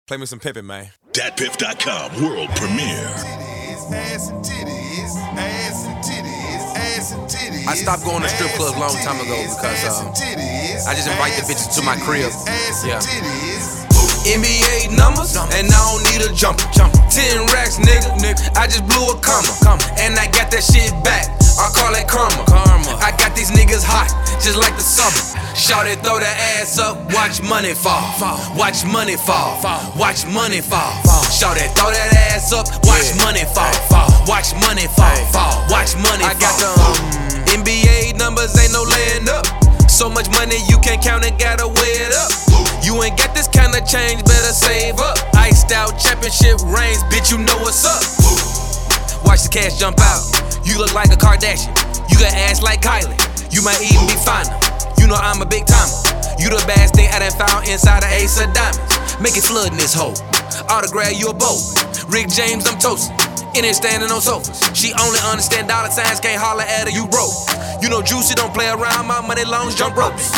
Play me some Pippin, man. DatPiff.com world premiere. Ass and titties, ass and titties, ass and titties. I stopped going to strip clubs a long time ago because I just invite the bitches to my crib. Yeah. NBA numbers, and I don't need a jumper. 10 racks, nigga. I just blew a comma, and I got that shit back. I call it karma. I got these niggas hot, just like the summer. Shawty throw that ass up, watch money fall. Watch money fall. Watch money fall. Shawty throw that ass up, watch money fall. Watch money fall. Watch money fall. I got the NBA numbers, ain't no laying up. So much money you can't count it, gotta weigh it up. You ain't got this kind of change, better save up. Iced out championship rings, bitch, you know what's up. Watch the cash jump out. You look like a Kardashian. You got ass like Kylie. You might even be finer. You know I'm a big timer. You the baddest thing I done found inside an ace of diamonds. Make it flood in this hole. Autograph you a boat. Rick James, I'm toasting. In there standing on sofas. She only understand dollar signs, can't holler at her, you broke. You know Juicy don't play around, my money loans jump ropes.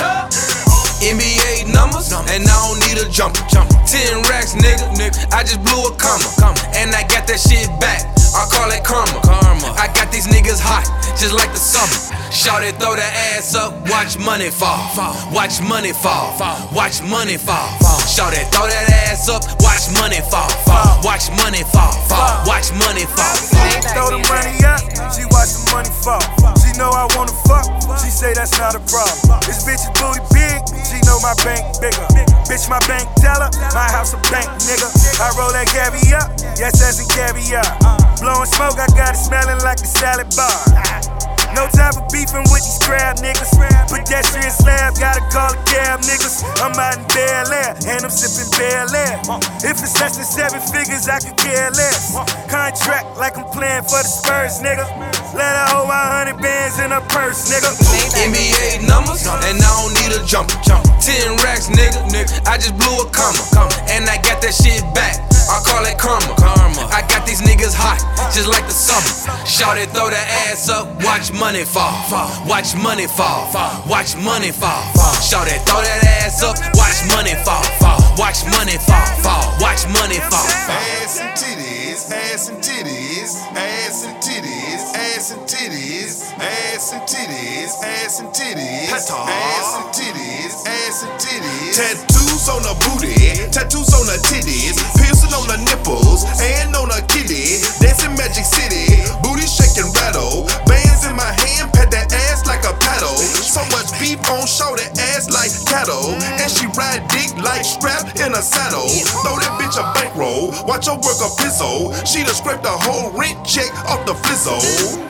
NBA numbers, and I don't need a jumper. 10 racks, nigga. I just blew a comma, and I got that shit back. I call it karma. I got these niggas hot, just like the summer. Shawty throw that ass up, watch money fall. Watch money fall. Watch money fall. Shawty throw that ass up, watch money fall. Watch money fall. Watch money fall. Throw the money up, she watch the money fall. She know I wanna fuck, she say that's not a problem. This bitch is booty big, she know my bank bigger. Bitch, my bank teller, my house a bank, nigga. I roll that caviar, yes, that's in caviar. Blowing smoke, I got it smelling like a salad bar. No time for beefing with these crab niggas. Pedestrian slab, gotta call a cab niggas. I'm out in Bel Air, and I'm sipping Bel Air. If it's less than 7 figures, I could care less. Contract like I'm playing for the Spurs, nigga. Let her hold my 100 bands in her purse, nigga. NBA numbers, and I don't need a jumper. 10 racks, nigga. I just blew a comma, and I got that shit back. I call it karma. I got these niggas hot, just like the summer. Shawty throw that ass up, watch money fall. Watch money fall. Watch money fall. Shawty throw that ass up, watch money fall. Watch money fall. Watch money fall. Ass and titties, ass and titties, ass and titties, ass and titties, ass and titties, ass and titties, ass and titties, ass and titties. Tattoos on the booty, tattoos on the titties, piercing on the nipples, and on the kitty. Dancing Magic City, booty shaking rattle. Bands in my hand, pat that ass like a paddle. So much beef on show, that ass like cattle. And she ride dick like strap in a saddle. Throw that bitch a bankroll, watch her work a pizzo. She done scraped the whole rent check off the flizzo.